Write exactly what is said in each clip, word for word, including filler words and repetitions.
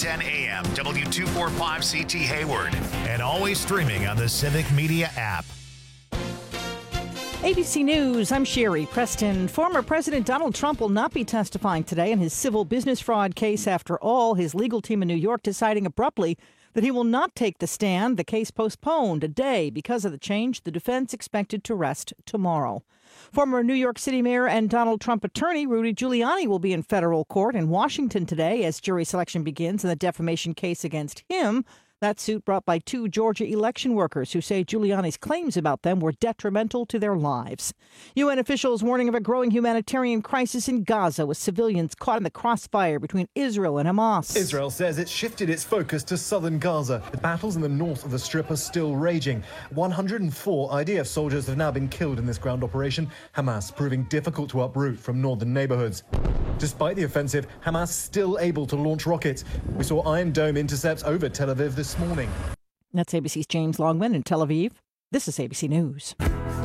ten A M, W two forty-five C T Hayward, and always streaming on the Civic Media app. A B C News, I'm Sherry Preston. Former President Donald Trump will not be testifying today in his civil business fraud case after all. His legal team in New York deciding abruptly that he will not take the stand. The case postponed a day because of the change. The defense expected to rest tomorrow. Former New York City Mayor and Donald Trump attorney Rudy Giuliani will be in federal court in Washington today as jury selection begins in the defamation case against him. That suit brought by two Georgia election workers who say Giuliani's claims about them were detrimental to their lives. U N officials warning of a growing humanitarian crisis in Gaza with civilians caught in the crossfire between Israel and Hamas. Israel says it shifted its focus to southern Gaza. The battles in the north of the Strip are still raging. one hundred four I D F soldiers have now been killed in this ground operation, Hamas proving difficult to uproot from northern neighborhoods. Despite the offensive, Hamas still able to launch rockets. We saw Iron Dome intercepts over Tel Aviv this morning. That's A B C's James Longman in Tel Aviv. This is A B C News.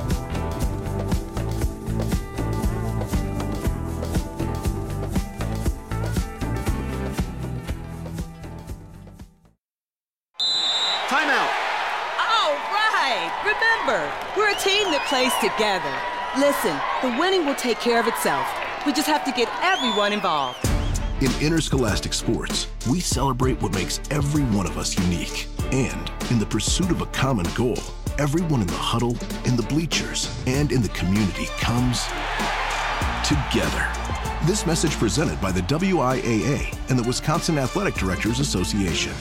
Timeout. All right. Remember, we're a team that plays together. Listen, the winning will take care of itself. We just have to get everyone involved. In interscholastic sports, we celebrate what makes every one of us unique. And in the pursuit of a common goal, everyone in the huddle, in the bleachers, and in the community comes together. This message presented by the W I A A and the Wisconsin Athletic Directors Association.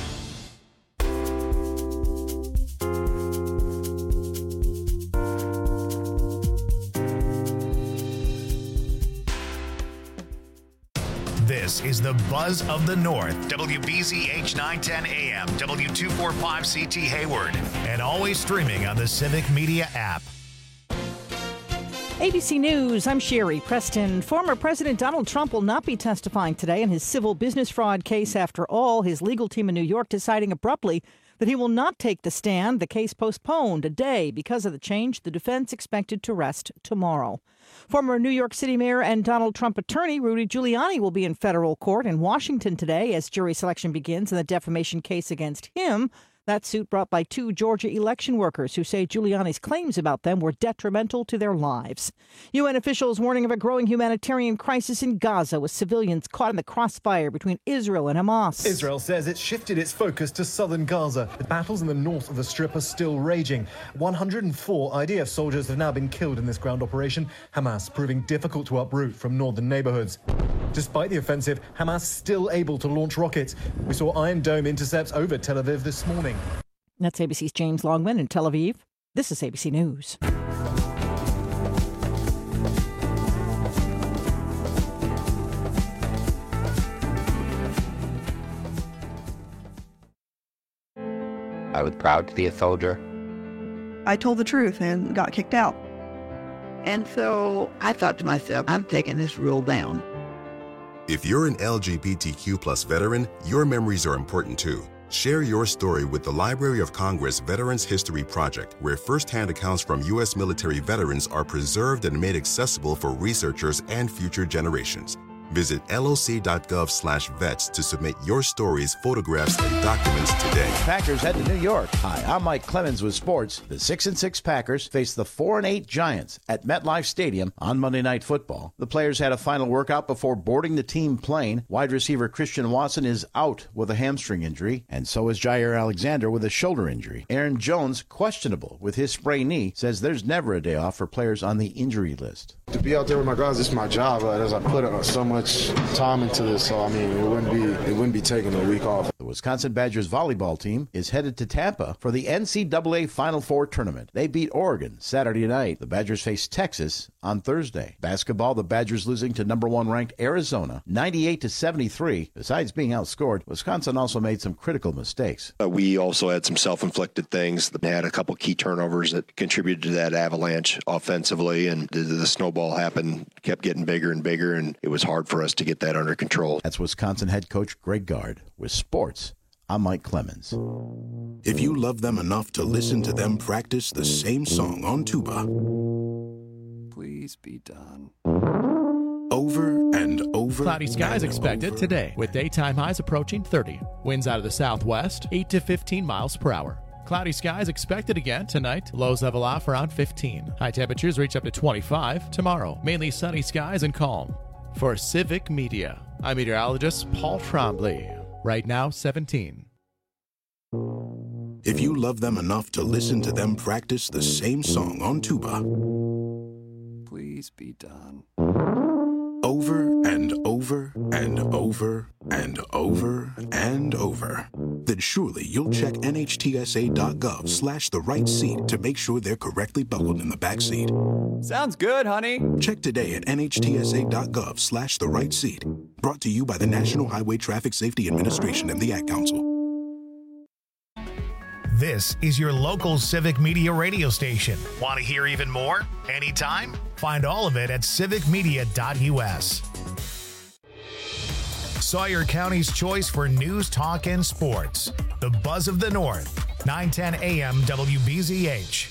This is the Buzz of the North, W B Z H nine ten A M, W two forty-five C T Hayward, and always streaming on the Civic Media app. A B C News, I'm Sherry Preston. Former President Donald Trump will not be testifying today in his civil business fraud case after all. His legal team in New York deciding abruptly that he will not take the stand. The case postponed a day because of the change. The defense expected to rest tomorrow. Former New York City Mayor and Donald Trump attorney Rudy Giuliani will be in federal court in Washington today as jury selection begins in the defamation case against him. That suit brought by two Georgia election workers who say Giuliani's claims about them were detrimental to their lives. U N officials warning of a growing humanitarian crisis in Gaza with civilians caught in the crossfire between Israel and Hamas. Israel says it shifted its focus to southern Gaza. The battles in the north of the Strip are still raging. one hundred four I D F soldiers have now been killed in this ground operation, Hamas proving difficult to uproot from northern neighborhoods. Despite the offensive, Hamas still able to launch rockets. We saw Iron Dome intercepts over Tel Aviv this morning. That's A B C's James Longman in Tel Aviv. This is A B C News. I was proud to be a soldier. I told the truth and got kicked out. And so I thought to myself, I'm taking this rule down. If you're an L G B T Q plus veteran, your memories are important too. Share your story with the Library of Congress Veterans History Project, where firsthand accounts from U S military veterans are preserved and made accessible for researchers and future generations. Visit loc.gov slash vets to submit your stories, photographs, and documents today. Packers head to New York. Hi, I'm Mike Clemens with sports. The six and six Packers face the four and eight Giants at MetLife Stadium on Monday Night Football. The players had a final workout before boarding the team plane. Wide receiver Christian Watson is out with a hamstring injury, and so is Jair Alexander with a shoulder injury. Aaron Jones, questionable with his sprained knee, says there's never a day off for players on the injury list. To be out there with my guys, this is my job. Uh, as I put uh, so much time into this, so I mean, it wouldn't be it wouldn't be taking a week off. The Wisconsin Badgers volleyball team is headed to Tampa for the N C double A Final Four tournament. They beat Oregon Saturday night. The Badgers face Texas on Thursday. Basketball, the Badgers losing to number one ranked Arizona, ninety-eight to seventy-three. Besides being outscored, Wisconsin also made some critical mistakes. Uh, we also had some self-inflicted things. They had a couple key turnovers that contributed to that avalanche offensively, and the, the snowball happened, kept getting bigger and bigger, and it was hard for us to get that under control. That's Wisconsin head coach Greg Gard. With sports, I'm Mike Clemens. If you love them enough to listen to them practice the same song on tuba, please be done. over and over. Cloudy skies and expected over. today, with daytime highs approaching thirty. Winds out of the southwest, eight to fifteen miles per hour. Cloudy skies expected again tonight. Lows level off around fifteen. High temperatures reach up to twenty-five tomorrow. Mainly sunny skies and calm. For Civic Media, I'm meteorologist Paul Trombley. Right now, seventeen. If you love them enough to listen to them practice the same song on tuba, please be done. Over and over and over and over and over, then surely you'll check nhtsa.gov slash the right seat to make sure they're correctly buckled in the back seat. Sounds good, honey. Check today at nhtsa.gov slash the right seat. Brought to you by the National Highway Traffic Safety Administration and the Ad Council. This is your local Civic Media radio station. Want to hear even more? Anytime? Find all of it at civic media dot u s. Sawyer County's choice for news, talk, and sports. The Buzz of the North, nine ten a m W B Z H.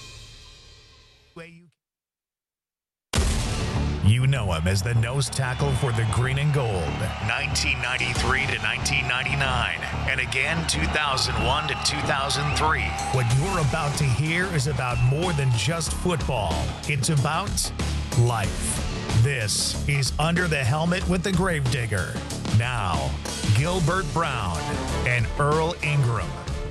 You know him as the nose tackle for the green and gold, nineteen ninety-three to nineteen ninety-nine, and again two thousand one to two thousand three. What you're about to hear is about more than just football. It's about life. This is Under the Helmet with the Gravedigger. Now, Gilbert Brown and Earl Ingram.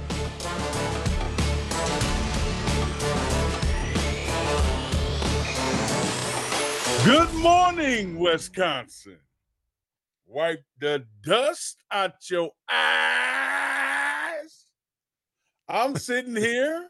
Good morning, Wisconsin. Wipe the dust out your eyes. I'm sitting here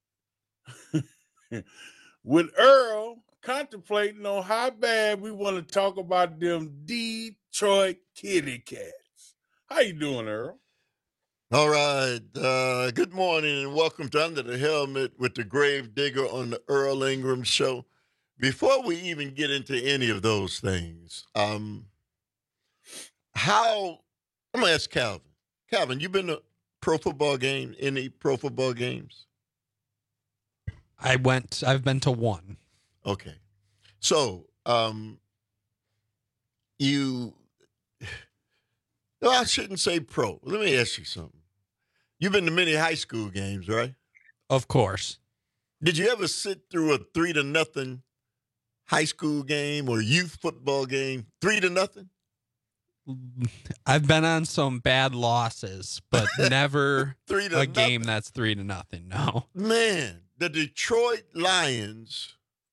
with Earl contemplating on how bad we want to talk about them Detroit Kitty Cats. How you doing, Earl? All right. Uh, good morning and welcome to Under the Helmet with the Gravedigger on the Earl Ingram Show. Before we even get into any of those things, um, how, I'm going to ask Calvin. Calvin, you been to pro football game, any pro football games? I went, I've been to one. Okay. So, um, you, no, I shouldn't say pro. Let me ask you something. You've been to many high school games, right? Of course. Did you ever sit through a three to nothing high school game or youth football game, three to nothing? I've been on some bad losses, but never three to a nothing. game that's three to nothing. No, man, the Detroit Lions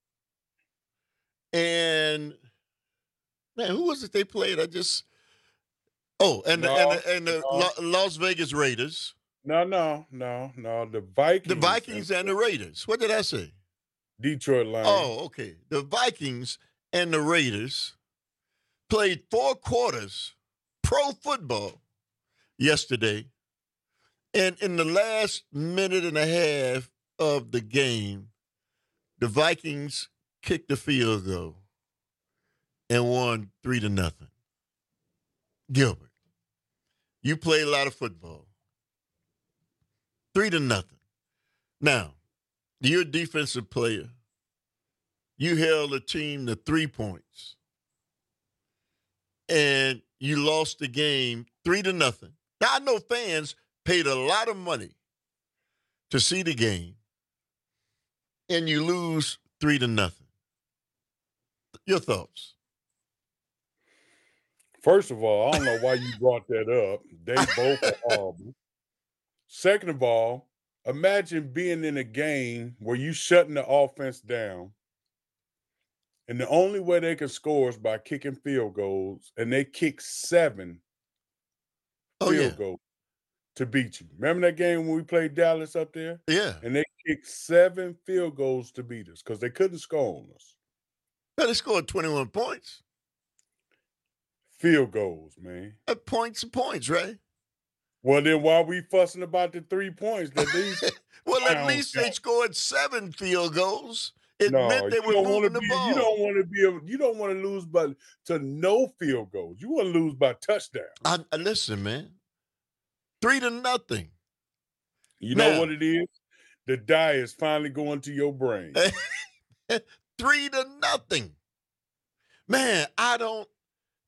and man, who was it they played? I just oh, and no, the, and the, and the no. La- Las Vegas Raiders. No, no, no, no. The Vikings. The Vikings and, and the Raiders. What did I say? Detroit Lions. Oh, okay. The Vikings and the Raiders played four quarters pro football yesterday. And in the last minute and a half of the game, the Vikings kicked the field goal and won three to nothing. Gilbert, you play a lot of football. Three to nothing. Now, you're a defensive player. You held a team to three points. And you lost the game three to nothing. Now, I know fans paid a lot of money to see the game, and you lose three to nothing. Your thoughts? First of all, I don't know why you brought that up. They both are horrible. Second of all, imagine being in a game where you shutting the offense down, and the only way they can score is by kicking field goals, and they kick seven oh, field yeah. goals to beat you. Remember that game when we played Dallas up there? Yeah. And they kicked seven field goals to beat us because they couldn't score on us. But they scored twenty-one points. Field goals, man. At points and points, right? Well, then why are we fussing about the three points that these well, at least got? They scored seven field goals. It no, meant they were moving the be, ball. You don't want to be a, you don't want to lose by to no field goals. You want to lose by touchdown. I, I, listen, man. Three to nothing. You now, know what it is? The dye is finally going to your brain. Three to nothing. Man, I don't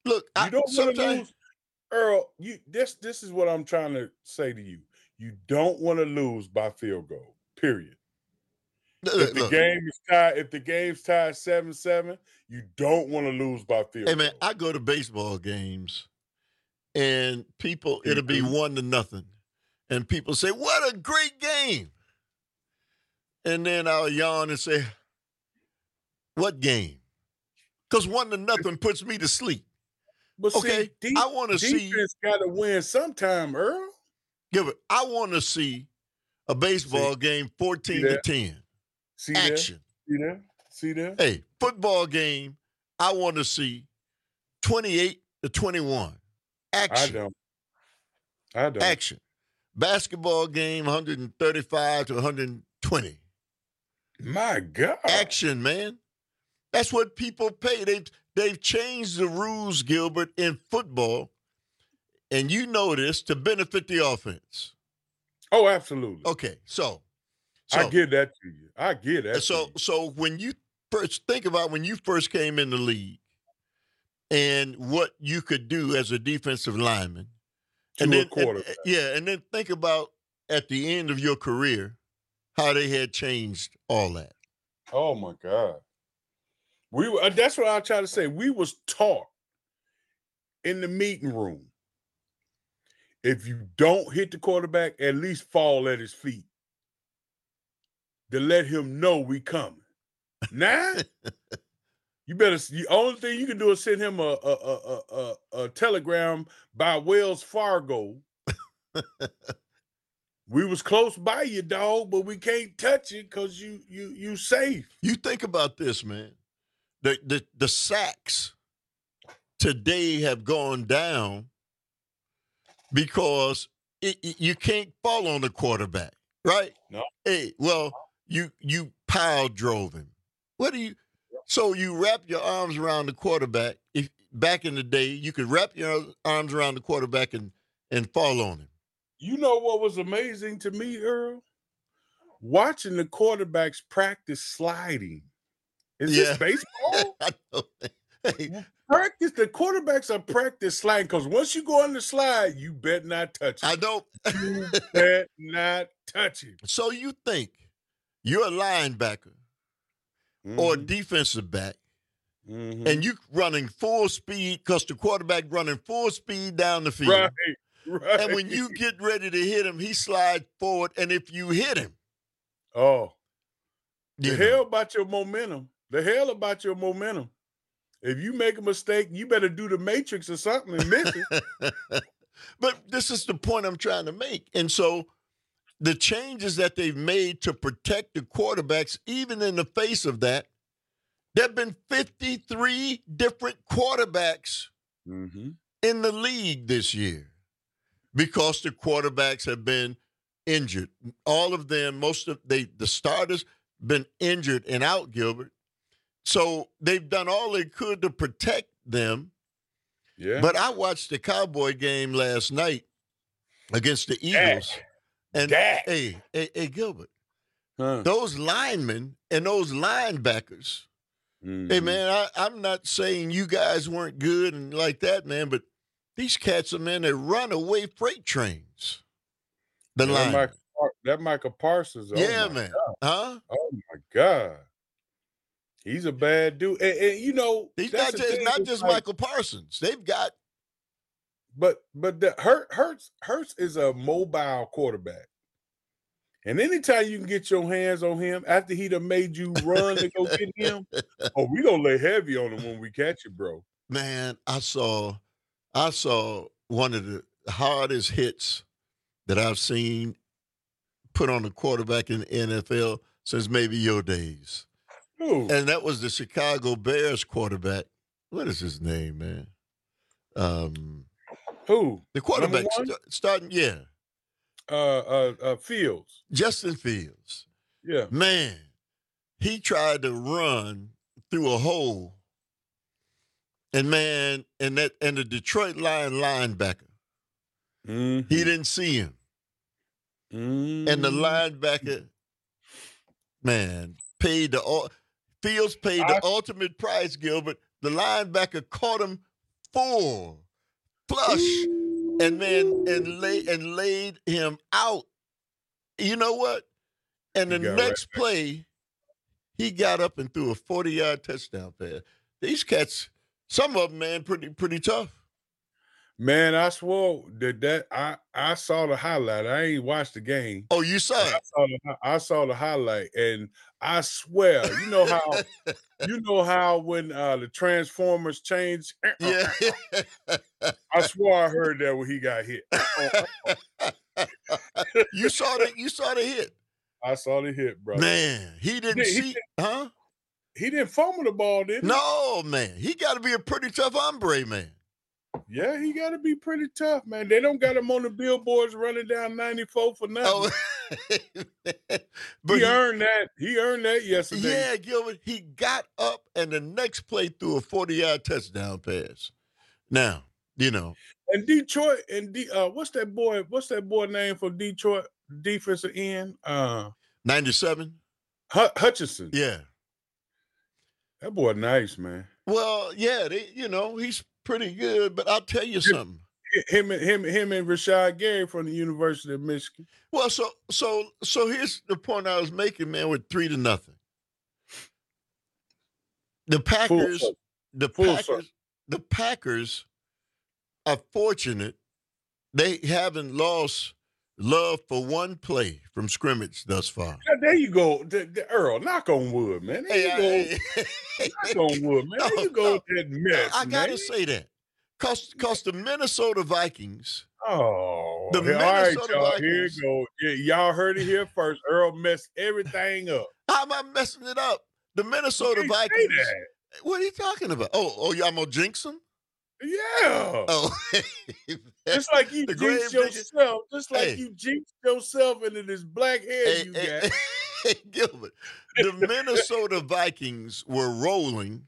Look, you I, don't want to sometimes lose, Earl. You this this is what I'm trying to say to you. You don't want to lose by field goal. Period. If the look, game is tied, if the game's tied seven seven, you don't want to lose by field hey goal. man, I go to baseball games, and people it'll be Mhm. one to nothing, and people say, "What a great game!" And then I'll yawn and say, "What game?" Because one to nothing puts me to sleep. But Okay, see, de- I want to see. defense got to win sometime, Earl. Give it. I want to see a baseball See? game fourteen See to that? ten. See Action. that? See that? See that? Hey, football game. I want to see twenty-eight to twenty-one. I Action. don't. I don't. Action. Basketball game one thirty-five to one twenty. My God. Action, man. That's what people pay. They've they've changed the rules, Gilbert, in football, and you know this, to benefit the offense. Oh, absolutely. Okay, so, so I give that to you. I give that. so to you. so when you first think about when you first came in the league and what you could do as a defensive lineman, To and a then and- quarterback. yeah, and then think about at the end of your career how they had changed all that. Oh my God. We were, that's what I try to say. We was taught in the meeting room. If you don't hit the quarterback, at least fall at his feet to let him know we coming. Now, you better. The only thing you can do is send him a a a a, a telegram by Wells Fargo. We was close by you, dog, but we can't touch it because you you you safe. You think about this, man. The the the sacks today have gone down because it, it- you can't fall on the quarterback, right? No. Hey, well, you you pile drove him. What do you? So you wrap your arms around the quarterback. If back in the day, you could wrap your arms around the quarterback and and fall on him. You know what was amazing to me, Earl? Watching the quarterbacks practice sliding. Is Yeah. this baseball? I know. Hey, Practice. The quarterbacks are practice sliding because once you go on the slide, you bet not touch it. I don't. You bet not touch it. So you think you're a linebacker or a Mhm. defensive back, Mhm. and you running full speed because the quarterback running full speed down the field. Right, right. And when you get ready to hit him, he slides forward. And if you hit him, oh, the you know, hell about your momentum. The hell about your momentum. If you make a mistake, you better do the matrix or something and miss it. but this is the point I'm trying to make. And so the changes that they've made to protect the quarterbacks, even in the face of that, there have been fifty-three different quarterbacks Mm-hmm. in the league this year because the quarterbacks have been injured. All of them, most of they the starters been injured and out, Gilbert. So they've done all they could to protect them. Yeah. But I watched the Cowboy game last night against the Eagles. Dak. And Dak. hey, hey, hey, Gilbert, Huh. those linemen and those linebackers. Mhm. Hey, man, I, I'm not saying you guys weren't good and like that, man, but these cats are, man, they run away freight trains. The that, line. Michael, Par- that Michael Parsons. Oh Yeah, my man. God. Huh? Oh my God. He's a bad dude. And, and, you know, He's that's not the just, thing, not it's just like- Michael Parsons. They've got But but the Hurt Hurts Hurts is a mobile quarterback. And anytime you can get your hands on him after he done made you run to go get him, oh, we gonna lay heavy on him when we catch you, bro. Man, I saw I saw one of the hardest hits that I've seen put on a quarterback in the N F L since maybe your days. Who? And that was the Chicago Bears quarterback. What is his name, man? Um, Who? the quarterback Number one? st- starting, yeah, Uh, uh, uh, Fields. Justin Fields. Yeah. Man, he tried to run through a hole. And man, and that and the Detroit Lion linebacker, Mhm. he didn't see him. And the Mhm. linebacker, man, paid the ul- Fields paid the I- ultimate price, Gilbert. The linebacker caught him full, flush, and then and lay and laid him out. You know what? And the next right play, he got up and threw a forty-yard touchdown pass. These cats, some of them, man, pretty pretty tough. Man, I swore that that I, I saw the highlight. I ain't watched the game. Oh, you saw it? I saw the, I saw the highlight, and I swear, you know how you know how when uh, the Transformers change. Yeah. I swore I heard that when he got hit. You saw the you saw the hit. I saw the hit, bro. Man, he didn't he, see, he, huh? He didn't fumble the ball, did he? No, man. He got to be a pretty tough hombre, man. Yeah, he got to be pretty tough, man. They don't got him on the billboards running down ninety-four for nothing. Oh. But he, he earned that. He earned that yesterday. Yeah, Gilbert. He got up, and the next play threw a forty-yard touchdown pass. Now, you know. And Detroit, and D, uh, what's that boy? What's that boy name for Detroit defensive end? Uh, ninety-seven. H- Hutchinson. Yeah. That boy nice, man. Well, yeah, they, you know, he's pretty good, but I'll tell you something. Him and him, him and Rashad Gary from the University of Michigan. Well, so so so here's the point I was making, man. With three to nothing, the Packers, Full the Full Packers, circle. the Packers are fortunate they haven't lost love for one play from scrimmage thus far. Yeah, there you go, the, the Earl. Knock on wood, man. There hey, you go. Hey, knock on wood, man. There no, you go no, with that mess. I gotta man. say that. Cause, cause the Minnesota Vikings. Oh, the here, Minnesota all right, y'all. Vikings. Here you go. Yeah, y'all heard it here first. Earl messed everything up. How am I messing it up? The Minnesota Vikings. What are you talking about? Oh, oh, y'all gonna jinx them? Yeah. Oh, just like you jinxed yourself. Just like hey. you jinxed yourself into this black hair hey, you hey, got. Hey, Gilbert, the Minnesota Vikings were rolling.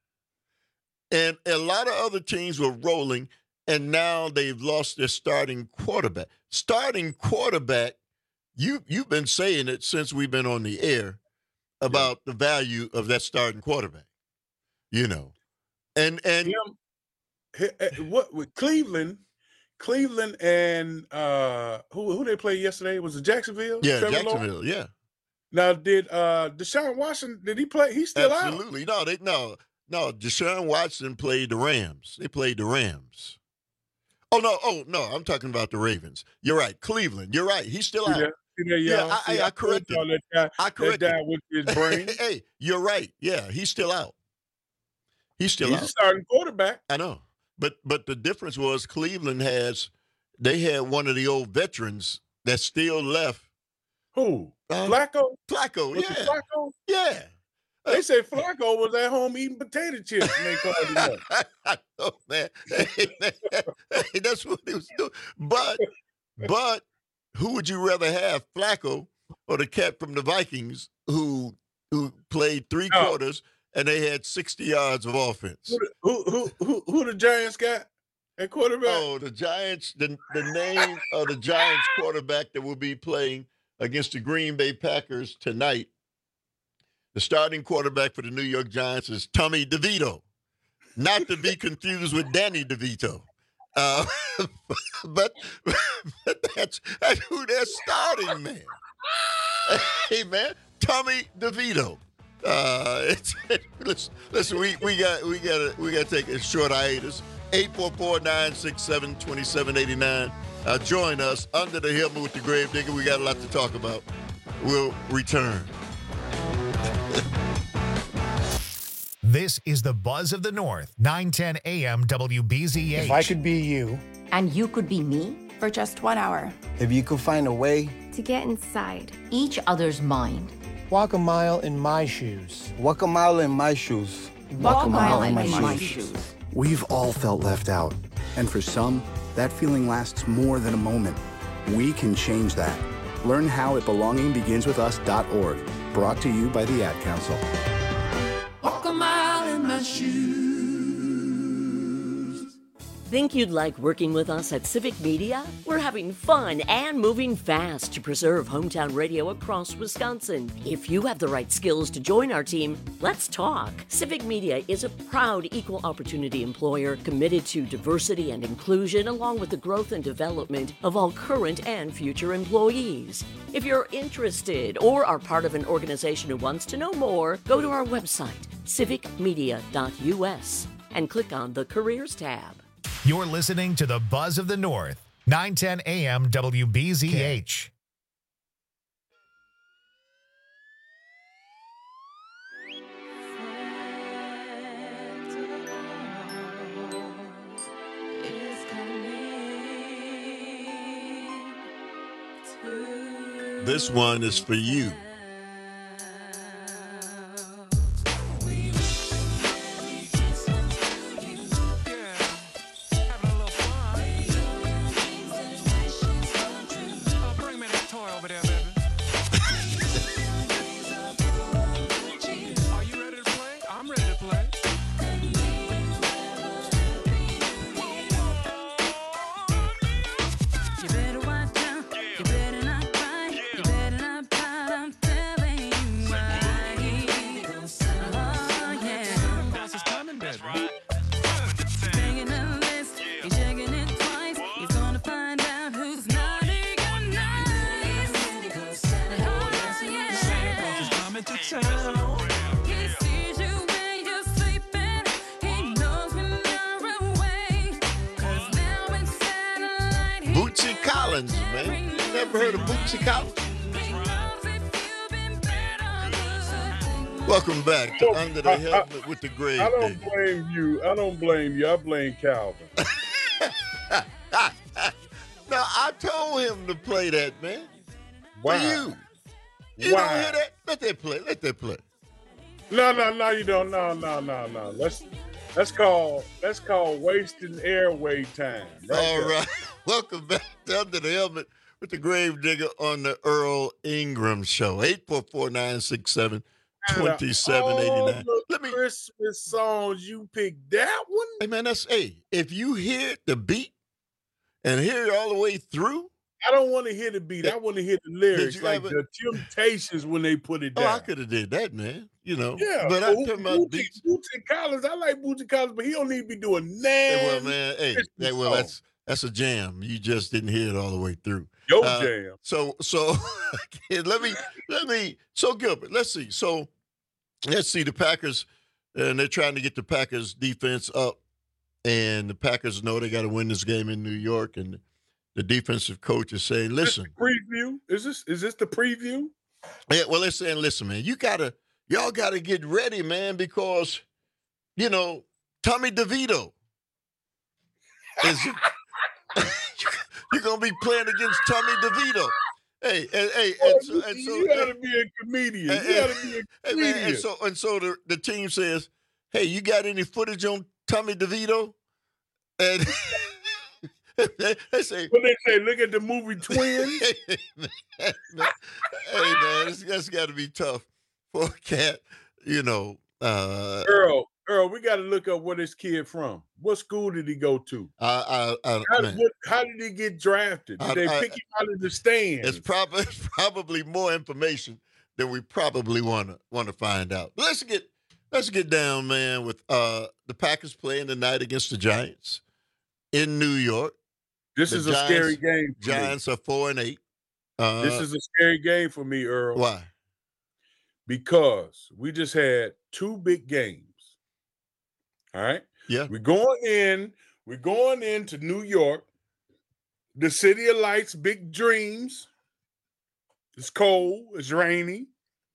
And a lot of other teams were rolling, and now they've lost their starting quarterback. Starting quarterback, you, you've been saying it since we've been on the air about yeah. the value of that starting quarterback, you know. And and yeah. what with Cleveland, Cleveland and uh, who who they played yesterday? Was it Jacksonville? Yeah, Trevor Jacksonville, Lawrence? yeah. Now, did uh, Deshaun Watson, did he play? He's still Absolutely. out. Absolutely. No, they no. No, Deshaun Watson played the Rams. They played the Rams. Oh, no. Oh, no. I'm talking about the Ravens. You're right. Cleveland. You're right. He's still out. Yeah, yeah, yeah I, I, I corrected. That guy, I corrected. That guy with his brain. Hey, you're right. Yeah, he's still out. He's still he's out. He's a starting quarterback. I know. But but the difference was Cleveland has, they had one of the old veterans that still left. Who? Uh, Flacco? Flacco, was yeah. Flacco? Yeah. They say Flacco was at home eating potato chips and they called him up. I know, man. Hey, man. Hey, that's what he was doing. But, but who would you rather have, Flacco or the cat from the Vikings who who played three no. quarters and they had sixty yards of offense? Who who who, who the Giants got at quarterback? Oh, the Giants, the, the name of the Giants quarterback that will be playing against the Green Bay Packers tonight. The starting quarterback for the New York Giants is Tommy DeVito, not to be confused with Danny DeVito. Uh, but, but that's, that's who they're starting, man. Hey, man, Tommy DeVito. Uh, it's, listen, listen, we we got we got we got to take a short hiatus. eight four four, nine six seven, two seven eight nine. Uh, join us under the helmet with the Gravedigger. We got a lot to talk about. We'll return. This is the Buzz of the North, nine ten A M W B Z H. If I could be you. And you could be me? For just one hour. If you could find a way. To get inside. Each other's mind. Walk a mile in my shoes. Walk a mile in my shoes. Walk, Walk a mile, mile in, in my, my shoes. shoes. We've all felt left out. And for some, that feeling lasts more than a moment. We can change that. Learn how at belonging begins with us dot org. Brought to you by the Ad Council. Walk a mile in my shoes. Think you'd like working with us at Civic Media? We're having fun and moving fast to preserve hometown radio across Wisconsin. If you have the right skills to join our team, let's talk. Civic Media is a proud equal opportunity employer committed to diversity and inclusion, along with the growth and development of all current and future employees. If you're interested or are part of an organization who wants to know more, go to our website, civic media dot u s, and click on the Careers tab. You're listening to the Buzz of the North, nine ten A M W B Z H. This one is for you. Bootsy Collins, man. You never heard of Bootsy Collins? Welcome back to Under the Helmet with the Grave I don't Digger. blame you. I don't blame you. I blame Calvin. No, I told him to play that, man. Why? For you. You Why? don't hear that? Let that play. Let that play. No, no, no, you don't. No, no, no, no. Let's that's called that's called wasting airway time. Right All there. right. Welcome back to Under the Helmet with the Grave Digger on the Earl Ingram Show. eight four four, nine six seven, two seven eight nine. Let me Christmas songs you picked that one. Hey man, that's hey. If you hear the beat and hear it all the way through, I don't want to hear the beat. I want to hear the lyrics, you like ever- the Temptations when they put it oh, down. I could have did that, man. You know. Yeah, But I'm talking about Bootsy, beats. Bootsy Collins. I like Bootsy Collins, but he don't need to be doing Hey, that. well, man, hey, Christmas that, well, song. that's that's a jam. You just didn't hear it all the way through. Yo Uh, jam. So, so let me let me. So Gilbert, let's see. So let's see the Packers, and they're trying to get the Packers defense up, and the Packers know they got to win this game in New York, and the defensive coach is saying, "Listen, Preview. Is this is this the preview? yeah, well, they're saying, listen, man, you gotta, y'all gotta get ready, man, because you know Tommy DeVito is." You're gonna be playing against Tommy DeVito. Hey, and, hey, Oh, and so, you, and so, you gotta be a comedian. and- You gotta be a hey, comedian. man, and so, and so the, the team says, "Hey, you got any footage on Tommy DeVito?" And they, they say, When they say, look at the movie Twins. "Hey, man, hey, man, this, that's got to be tough for a cat, you know." Uh, Earl, Earl, we got to look up where this kid from. What school did he go to? I, I, I, How, man, what, how did he get drafted? Did I- they I- pick him out of the stands? it's probably it's probably more information than we probably want to want to find out. But let's get let's get down, man, with uh, the Packers playing tonight against the Giants in New York. This The is a Giants- scary game. For me. Giants are four and eight. Uh, This is a scary game for me, Earl. why? Because we just had two big games. All right. Yeah. We're going in, we're going into New York, the city of lights, big dreams. It's cold, it's rainy.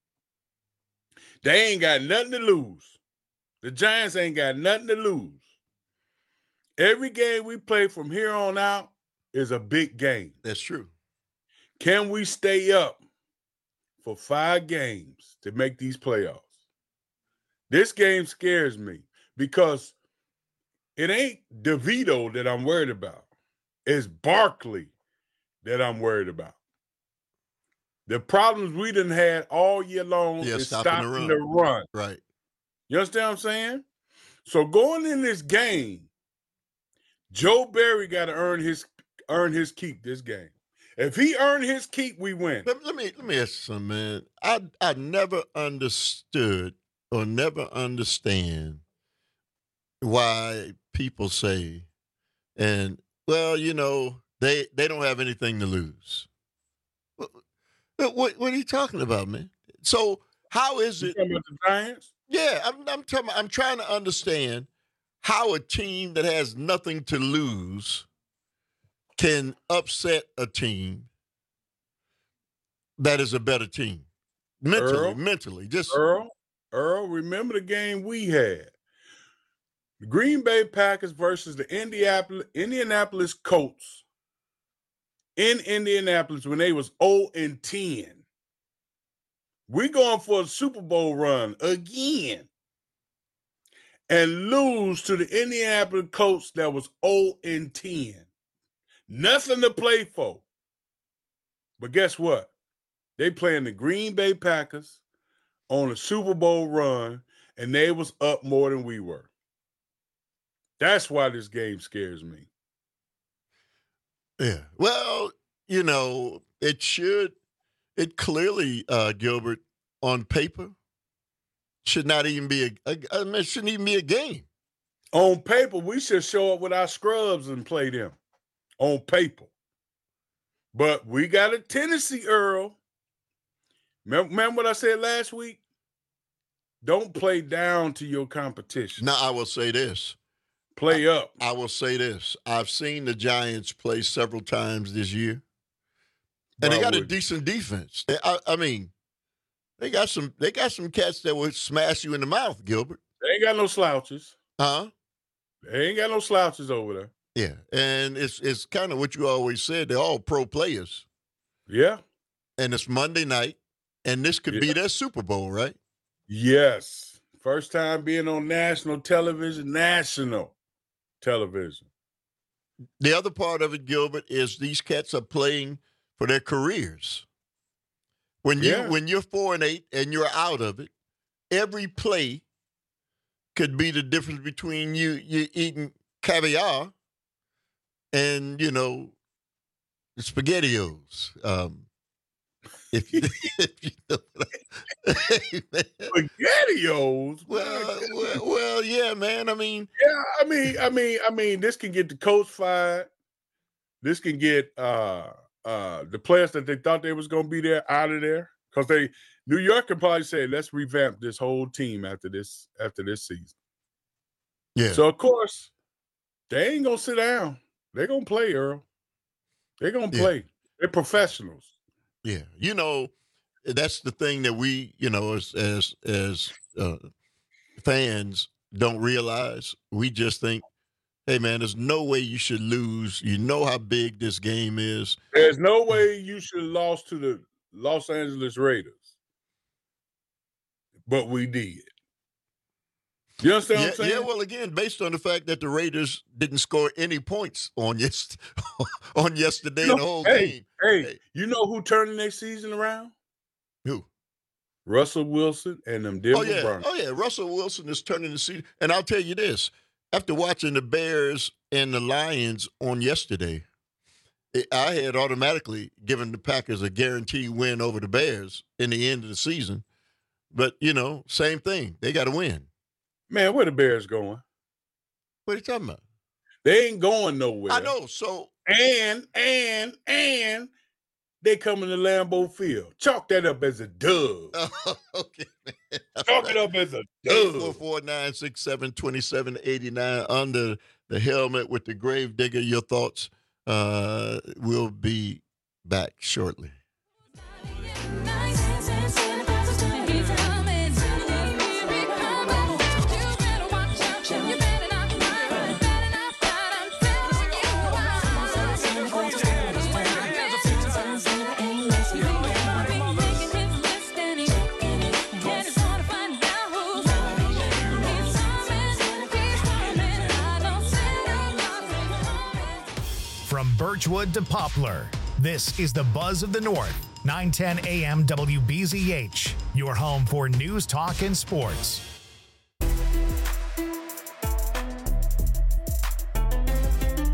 They ain't got nothing to lose. The Giants ain't got nothing to lose. Every game we play from here on out is a big game. That's true. Can we stay up for five games to make these playoffs? This game scares me because it ain't DeVito that I'm worried about. It's Barkley that I'm worried about. The problems we done had all year long Yeah, is stopping the stopping run. the run. Right. You understand what I'm saying? So going in this game, Joe Barry got to earn his earn his keep this game. If he earned his keep, we win. Let, let me let me ask you something, man. I I never understood or never understand why people say, and well, you know, they they don't have anything to lose. What what, what are you talking about, man? So how is it? You talking about the Giants? Yeah, I'm I'm talking. I'm trying to understand how a team that has nothing to lose can upset a team that is a better team. Mentally, Earl, mentally. Just Earl, Earl, remember the game we had. The Green Bay Packers versus the Indianapolis, Indianapolis Colts in Indianapolis when they was oh and ten. We going for a Super Bowl run again and lose to the Indianapolis Colts that was oh and ten. Nothing to play for. But guess what? They playing the Green Bay Packers on a Super Bowl run, and they was up more than we were. That's why this game scares me. Yeah. Well, you know, it should, it clearly, uh, Gilbert, on paper, should not even be a, a I mean, it shouldn't even be a game. On paper, we should show up with our scrubs and play them. On paper. But we got a tendency, Earl. Remember, remember what I said last week? Don't play down to your competition. Now, I will say this. Play up. I, I will say this. I've seen the Giants play several times this year. And they got a decent defense. I, I mean, they got some they got some cats that would smash you in the mouth, Gilbert. They ain't got no slouches. Huh? They ain't got no slouches over there. Yeah. And it's it's kind of what you always said. They're all pro players. Yeah. And it's Monday night. And this could yeah. be their Super Bowl, right? Yes. First time being on national television, national television. The other part of it, Gilbert, is these cats are playing for their careers. When you yeah. when you're four and eight and you're out of it, every play could be the difference between you you eating caviar and, you know, SpaghettiOs. Um, if, you, if you know hey, SpaghettiOs. Well, well, well, yeah, man. I mean, yeah, I mean, I mean, I mean, this can get the coach fired. This can get uh, uh, the players that they thought they was going to be there out of there because they New York can probably say, "Let's revamp this whole team after this after this season." Yeah. So of course, they ain't gonna sit down. They're gonna play, Earl. They're gonna play. Yeah. They're professionals. Yeah, you know, that's the thing that we, you know, as as as uh, fans don't realize. We just think, hey, man, there's no way you should lose. You know how big this game is. There's no way you should have lost to the Los Angeles Raiders, but we did. You understand yeah, what I'm saying? Yeah, well, again, based on the fact that the Raiders didn't score any points on yes, on yesterday you know, the whole hey, game. Hey, hey, you know who turning their season around? Who? Russell Wilson and them Denver oh, yeah. Broncos. Oh, yeah, Russell Wilson is turning the season. And I'll tell you this, after watching the Bears and the Lions on yesterday, I had automatically given the Packers a guaranteed win over the Bears in the end of the season. But, you know, same thing. They got to win. Man, where the Bears going? What are you talking about? They ain't going nowhere. I know. So and and and they come in the Lambeau Field. Chalk that up as a dub. Oh, okay, man. Chalk it up as a dub. eight four four, nine six seven, two seven eight nine under the helmet with the grave digger. Your thoughts. Uh, we'll be back shortly. From Birchwood to Poplar, this is the Buzz of the North, nine ten A M W B Z H, your home for news, talk, and sports.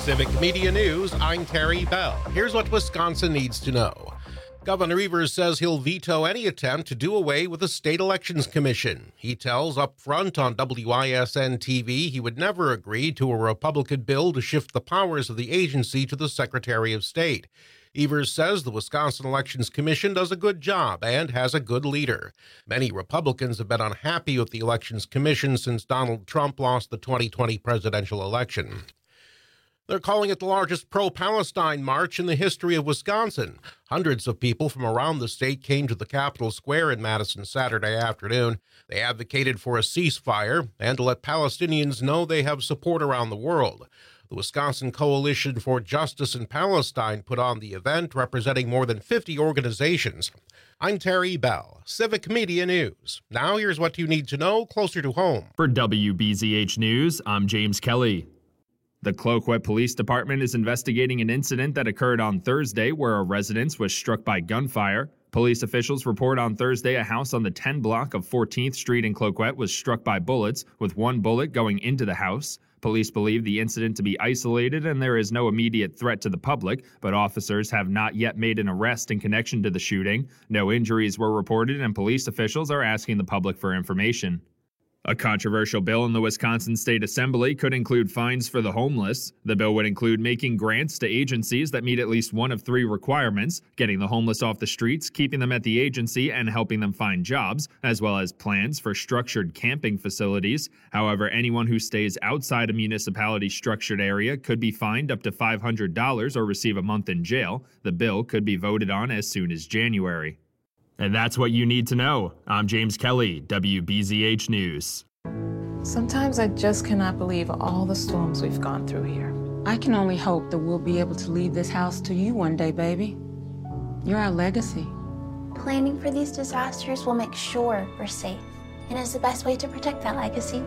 Civic Media News, I'm Terry Bell. Here's what Wisconsin needs to know. Governor Evers says he'll veto any attempt to do away with the State Elections Commission. He tells up front on W I S N T V he would never agree to a Republican bill to shift the powers of the agency to the Secretary of State. Evers says the Wisconsin Elections Commission does a good job and has a good leader. Many Republicans have been unhappy with the Elections Commission since Donald Trump lost the twenty twenty presidential election. They're calling it the largest pro-Palestine march in the history of Wisconsin. Hundreds of people from around the state came to the Capitol Square in Madison Saturday afternoon. They advocated for a ceasefire and to let Palestinians know they have support around the world. The Wisconsin Coalition for Justice in Palestine put on the event, representing more than fifty organizations. I'm Terry Bell, Civic Media News. Now here's what you need to know closer to home. For W B Z H News, I'm James Kelly. The Cloquet Police Department is investigating an incident that occurred on Thursday where a residence was struck by gunfire. Police officials report on Thursday a house on the ten block of fourteenth Street in Cloquet was struck by bullets, with one bullet going into the house. Police believe the incident to be isolated and there is no immediate threat to the public, but officers have not yet made an arrest in connection to the shooting. No injuries were reported and police officials are asking the public for information. A controversial bill in the Wisconsin State Assembly could include fines for the homeless. The bill would include making grants to agencies that meet at least one of three requirements: getting the homeless off the streets, keeping them at the agency, and helping them find jobs, as well as plans for structured camping facilities. However, anyone who stays outside a municipality structured area could be fined up to five hundred dollars or receive a month in jail. The bill could be voted on as soon as January. And that's what you need to know. I'm James Kelly, W B Z H News. Sometimes I just cannot believe all the storms we've gone through here. I can only hope that we'll be able to leave this house to you one day, baby. You're our legacy. Planning for these disasters will make sure we're safe, and is the best way to protect that legacy.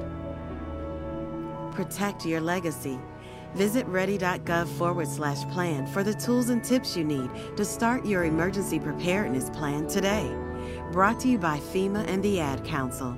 Protect your legacy. Visit ready.gov forward slash plan for the tools and tips you need to start your emergency preparedness plan today. Brought to you by FEMA and the Ad Council.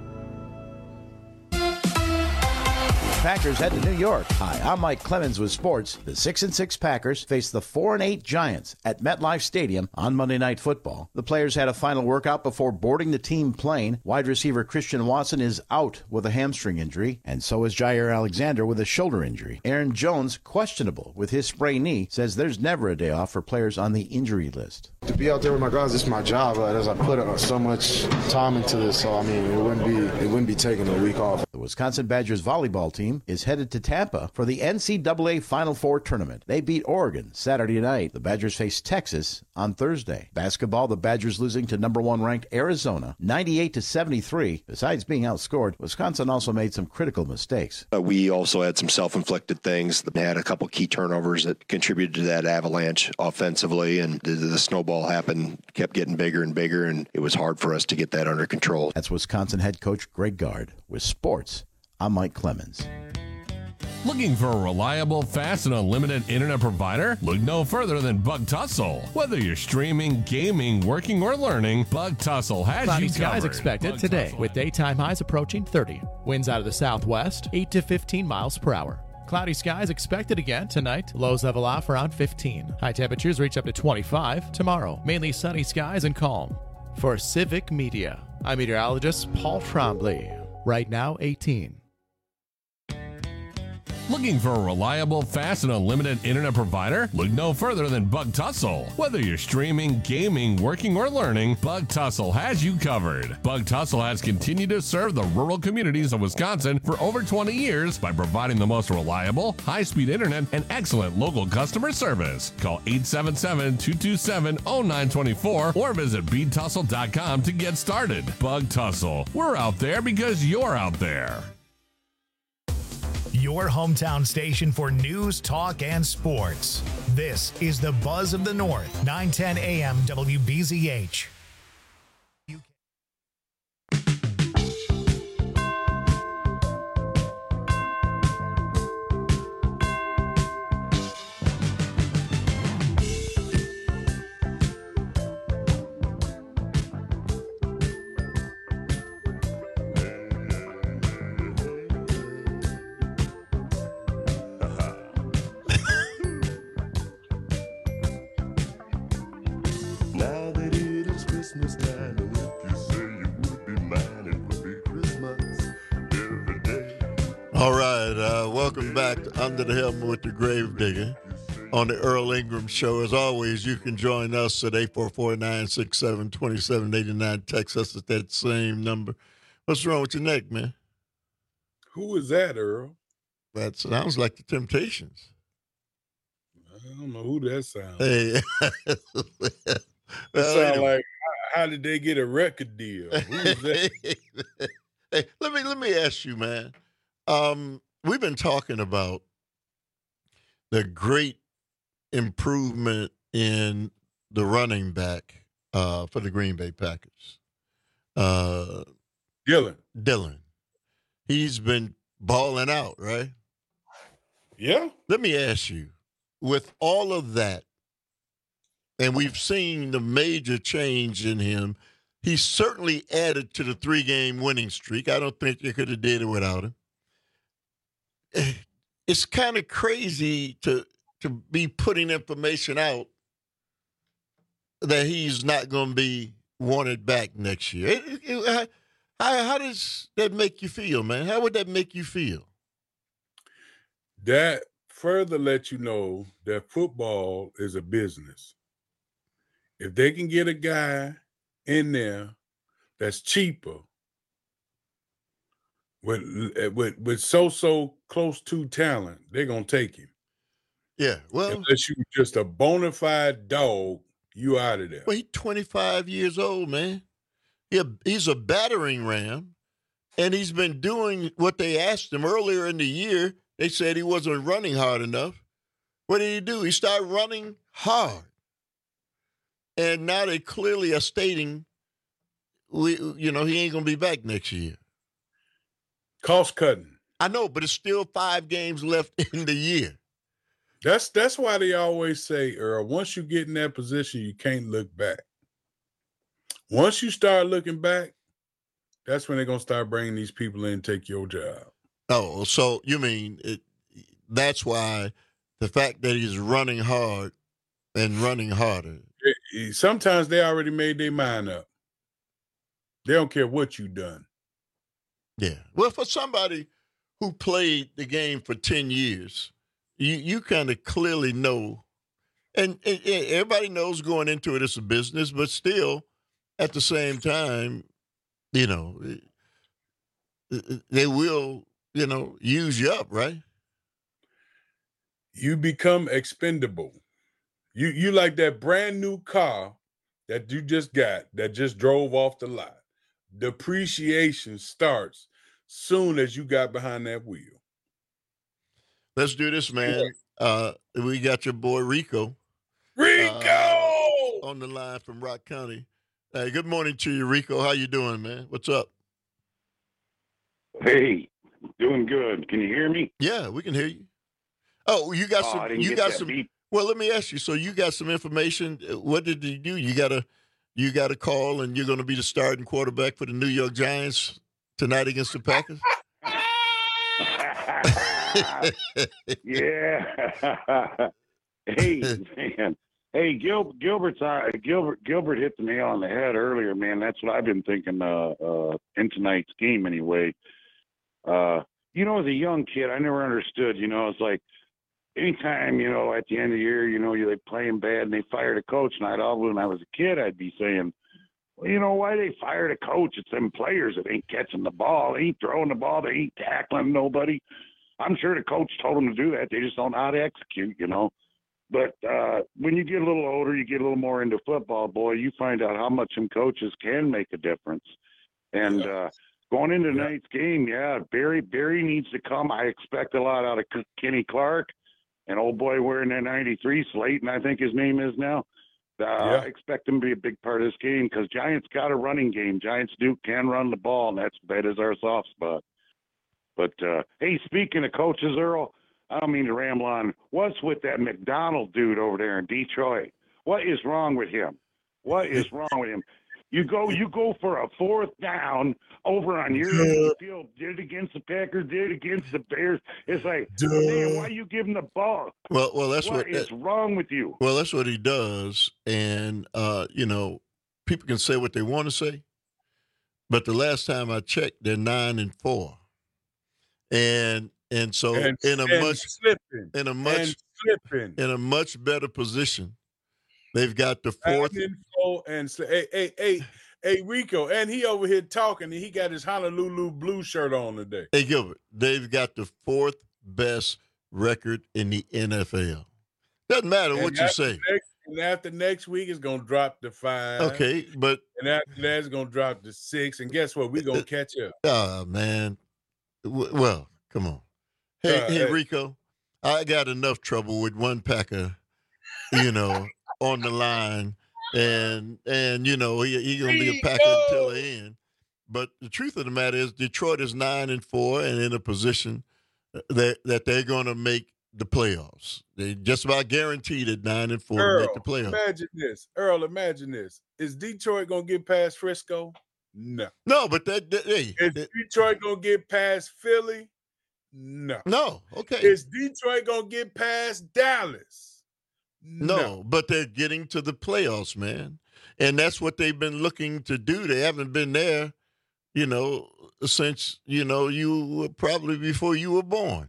Packers head to New York. Hi, I'm Mike Clemens with sports. The six and six Packers face the four and eight Giants at MetLife Stadium on Monday Night Football. The players had a final workout before boarding the team plane. Wide receiver Christian Watson is out with a hamstring injury, and so is Jair Alexander with a shoulder injury. Aaron Jones, questionable with his sprained knee, says there's never a day off for players on the injury list. To be out there with my guys, this is my job. Uh, as I put uh, so much time into this, so I mean, it wouldn't be it wouldn't be taking a week off. The Wisconsin Badgers volleyball team is headed to Tampa for the N C double A Final Four tournament. They beat Oregon Saturday night. The Badgers face Texas on Thursday. Basketball, the Badgers losing to number one ranked Arizona, ninety-eight to seventy-three. Besides being outscored, Wisconsin also made some critical mistakes. Uh, we also had some self-inflicted things. They had a couple key turnovers that contributed to that avalanche offensively, and the, the snowball happened, kept getting bigger and bigger, and it was hard for us to get that under control. That's Wisconsin head coach Greg Gard. With sports, I'm Mike Clemens. Looking for a reliable, fast, and unlimited internet provider? Look no further than Bug Tussle. Whether you're streaming, gaming, working, or learning, Bug Tussle has Cloudy you covered. skies expected Bug today, Tussle. with daytime highs approaching thirty. Winds out of the southwest, eight to fifteen miles per hour. Cloudy skies expected again tonight. Lows level off around fifteen. High temperatures reach up to twenty-five tomorrow. Mainly sunny skies and calm. For Civic Media, I'm meteorologist Paul Trombley. Right now, eighteen. Looking for a reliable, fast, and unlimited internet provider? Look no further than Bug Tussle. Whether you're streaming, gaming, working, or learning, Bug Tussle has you covered. Bug Tussle has continued to serve the rural communities of Wisconsin for over twenty years by providing the most reliable, high-speed internet and excellent local customer service. Call eight seven seven, two two seven, zero nine two four or visit bead tussle dot com to get started. Bug Tussle. We're out there because you're out there. Your hometown station for news, talk, and sports. This is the Buzz of the North, nine ten A M W B Z H. All right, uh, welcome back to Under the Helmet with the Gravedigger on the Earl Ingram Show. As always, you can join us at eight four four, nine six seven, two seven eight nine. Text us at that same number. What's wrong with your neck, man? Who is that, Earl? That sounds like the Temptations. I don't know who that sounds Hey. like. That Well, sound anyway. like, how, how did they get a record deal? Who is that? Hey, let me let me ask you, man. Um, we've been talking about the great improvement in the running back uh, for the Green Bay Packers. Uh, Dillon. Dillon. He's been balling out, right? Yeah. Let me ask you, with all of that, and we've seen the major change in him, he certainly added to the three-game winning streak. I don't think you could have did it without him. It's kind of crazy to to be putting information out that he's not going to be wanted back next year. It, it, how, how does that make you feel, man? How would that make you feel? That further lets you know that football is a business. If they can get a guy in there that's cheaper with with with so-so close to talent, they're gonna take him. Yeah, well, unless you just a bona fide dog, you out of there. Well, he's twenty-five years old, man. He a, he's a battering ram, and he's been doing what they asked him earlier in the year. They said he wasn't running hard enough. What did he do? He started running hard. And now they clearly are stating, we, you know, he ain't going to be back next year. Cost cutting. I know, but it's still five games left in the year. That's that's why they always say, Earl, once you get in that position, you can't look back. Once you start looking back, that's when they're going to start bringing these people in and take your job. Oh, so you mean it, that's why the fact that he's running hard and running harder. Sometimes they already made their mind up. They don't care what you done. Yeah. Well, for somebody who played the game for ten years, you, you kind of clearly know, and, and, and everybody knows going into it it's a business, but still, at the same time, you know, they will, you know, use you up, right? You become expendable. You you like that brand new car that you just got that just drove off the lot. Depreciation starts soon as you got behind that wheel. Let's do this, man. Uh, we got your boy Rico. Rico uh, on the line from Rock County. Hey, good morning to you, Rico. How you doing, man? What's up? Hey, doing good. Can you hear me? Yeah, we can hear you. Oh, you got oh, some. I didn't You get got that some. beep. Well, let me ask you. So you got some information. What did you do? You got a, you got a call, and you're going to be the starting quarterback for the New York Giants tonight against the Packers. Yeah. Hey, man. Hey, Gil, Gilbert's uh, Gilbert Gilbert hit the nail on the head earlier, man. That's what I've been thinking uh, uh, in tonight's game anyway. Uh, you know, as a young kid, I never understood, you know, it's like anytime, you know, at the end of the year, you know, you're playing bad and they fired a coach. And I'd always, when I was a kid, I'd be saying, well, you know, why they fired a coach? It's them players that ain't catching the ball. They ain't throwing the ball. They ain't tackling nobody. I'm sure the coach told them to do that. They just don't know how to execute, you know. But uh, when you get a little older, you get a little more into football, boy, you find out how much some coaches can make a difference. And uh, going into tonight's game, yeah, Barry Barry needs to come. I expect a lot out of Kenny Clark, and old boy wearing that ninety-three, Slayton, I think his name is now. Uh, Yeah. I expect him to be a big part of this game because Giants got a running game. Giants do can run the ball, and that's that is our soft spot. But, uh, hey, speaking of coaches, Earl, I don't mean to ramble on. What's with that McDonald dude over there in Detroit? What is wrong with him? What is wrong with him? You go, you go for a fourth down over on your end of the field. Did it against the Packers. Did it against the Bears. It's like, man, why are you giving the ball? Well, well, that's what what is that, wrong with you? Well, that's what he does, and uh, you know, people can say what they want to say, but the last time I checked, they're nine and four. and and so and, in a and much slipping, in a much and slipping. in a much better position. They've got the fourth. And, and so, hey, hey, hey, hey, Rico, and he over here talking, and he got his Honolulu blue shirt on today. Hey, Gilbert, they've got the fourth best record in the N F L. Doesn't matter and what you say. Next, and after next week, it's going to drop to five. Okay, but. And after that, it's going to drop to six. And guess what? We're going to catch up. Oh, man. Well, come on. Hey, uh, hey, hey, Rico, I got enough trouble with one Packer, you know, on the line. And, and you know, he's he going to be a Packer until the end. But the truth of the matter is Detroit is nine and four and in a position that, that they're going to make the playoffs. They just about guaranteed at nine and four Earl, to make the playoffs. Imagine this. Earl, imagine this. Is Detroit going to get past Frisco? No. No, but that, that hey. Is that, Detroit going to get past Philly? No. No, okay. Is Detroit going to get past Dallas? No. no, but they're getting to the playoffs, man. And that's what they've been looking to do. They haven't been there, you know, since, you know, you were probably before you were born.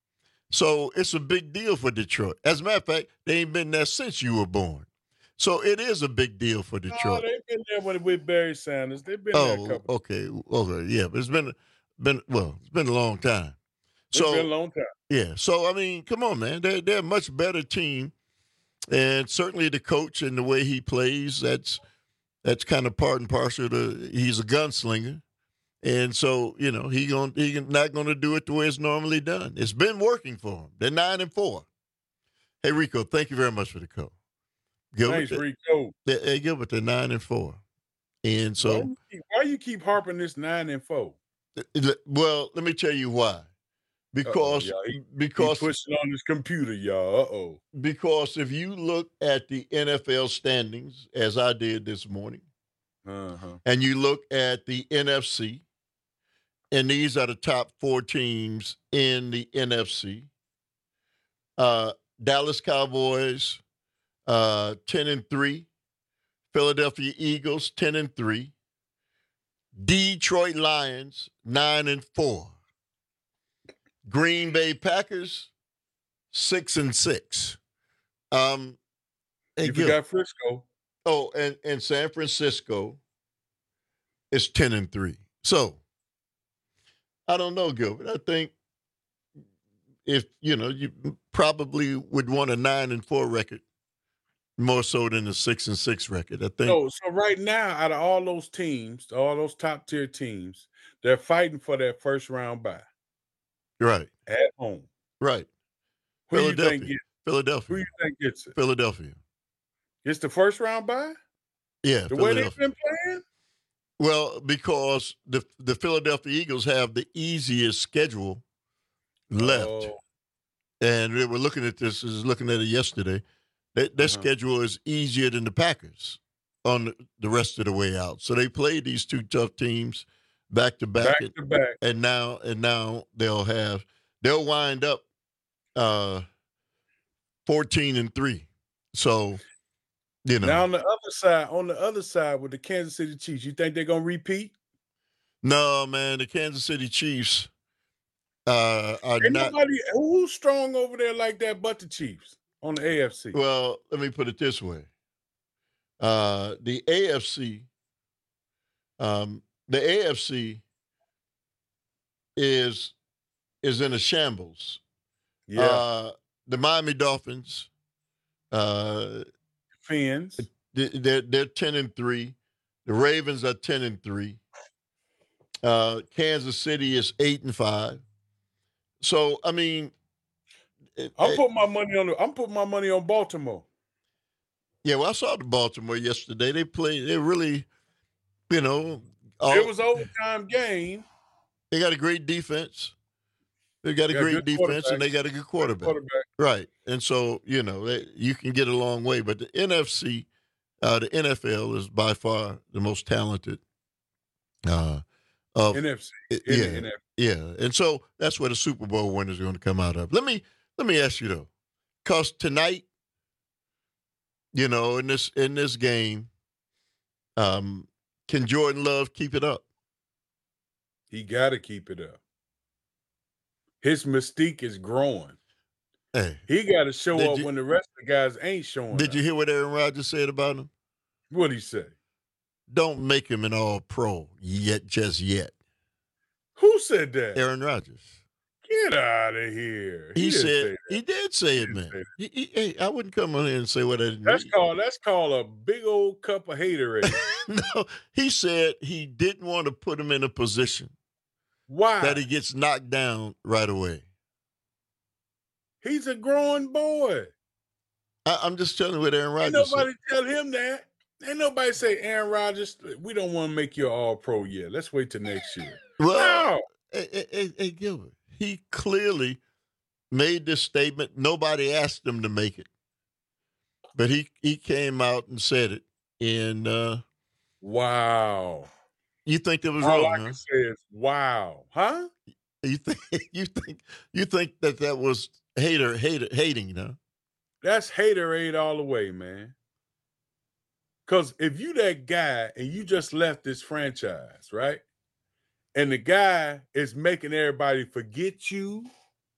So it's a big deal for Detroit. As a matter of fact, they ain't been there since you were born. So it is a big deal for Detroit. No, they've been there with, with Barry Sanders. They've been oh, there a couple. okay, okay, yeah, but it's been been well, it's been a long time. So, it's been a long time. Yeah. So I mean, come on, man. They're they're a much better team, and certainly the coach and the way he plays, that's that's kind of part and parcel to. He's a gunslinger. And so, you know, he going he not going to do it the way it's normally done. It's been working for him. They're nine and four. Hey, Rico, thank you very much for the call. Gilbert, Thanks, Rico. They, hey, Gilbert, they're nine and four. And so, why you keep, why you keep harping this nine and four? Well, let me tell you why. Because Uh-oh, he, because he pushing on his computer, y'all. Uh oh. Because if you look at the N F L standings, as I did this morning, uh-huh. and you look at the N F C. And these are the top four teams in the N F C. Uh, Dallas Cowboys, uh, ten and three. Philadelphia Eagles, ten and three. Detroit Lions, nine and four. Green Bay Packers, six and six. Um, you forgot Frisco. Oh, and, and San Francisco is ten and three. So, I don't know, Gilbert. I think if, you know, you probably would want a nine and four record more so than a six and six record. I think. So, so right now, out of all those teams, all those top tier teams, they're fighting for their first round bye. Right. At home. Right. Who Philadelphia. you think gets, Philadelphia. Who you think gets it? Philadelphia. It's the first round bye? Yeah. The way they've been playing? Well, because the the Philadelphia Eagles have the easiest schedule left, oh. and they were looking at this. Was looking at it yesterday. They, their uh-huh. schedule is easier than the Packers on the, the rest of the way out. So they played these two tough teams back to back, back and, to back, and now and now they'll have they'll wind up uh, fourteen and three. So. You know. Now on the other side, on the other side with the Kansas City Chiefs, you think they're gonna repeat? No, man. The Kansas City Chiefs uh, are Ain't not. Nobody, who's strong over there like that but the Chiefs on the A F C? Well, let me put it this way: uh, the A F C, um, the A F C is is in a shambles. Yeah. Uh, the Miami Dolphins. Uh, Fans. They're they're ten and three. The Ravens are ten and three. Uh, Kansas City is eight and five. So I mean, I'm it, putting my money on. The, I'm putting my money on Baltimore. Yeah, well, I saw the Baltimore yesterday. They played. They really, you know, all, it was an overtime game. They got a great defense. They got a got great defense, and they got a good quarterback. quarterback. Right. And so, you know, they, you can get a long way. But the N F C, uh, the N F L is by far the most talented. Uh, of, N F C. Yeah. N F C. Yeah. And so that's where the Super Bowl winners are going to come out of. Let me let me ask you, though, because tonight, you know, in this in this game, um, can Jordan Love keep it up? He got to keep it up. his mystique is growing. Hey, he got to show up you, when the rest of the guys ain't showing Did up. you hear what Aaron Rodgers said about him? What'd he say? Don't make him an all-pro yet, just yet. Who said that? Aaron Rodgers. Get out of here. He, He, didn't said say that. he did say it, He man. didn't say He, he, hey, I wouldn't come on here and say what I didn't. That's called that's called a big old cup of haterade. No, he said he didn't want to put him in a position Why? that he gets knocked down right away. He's a growing boy. I, I'm just telling you what Aaron Ain't Rodgers nobody said. tell him that. Ain't nobody say, Aaron Rodgers, we don't want to make you an all-pro yet. Let's wait till next year. Well, hey, hey, hey, hey, Gilbert, he clearly made this statement. Nobody asked him to make it, but he he came out and said it. And uh, wow, you think that was All wrong? I Huh? can say is, wow, huh? You think you think you think that that was hater hater hating, huh? That's haterade all the way, man. Because if you that guy and you just left this franchise, right? And the guy is making everybody forget you,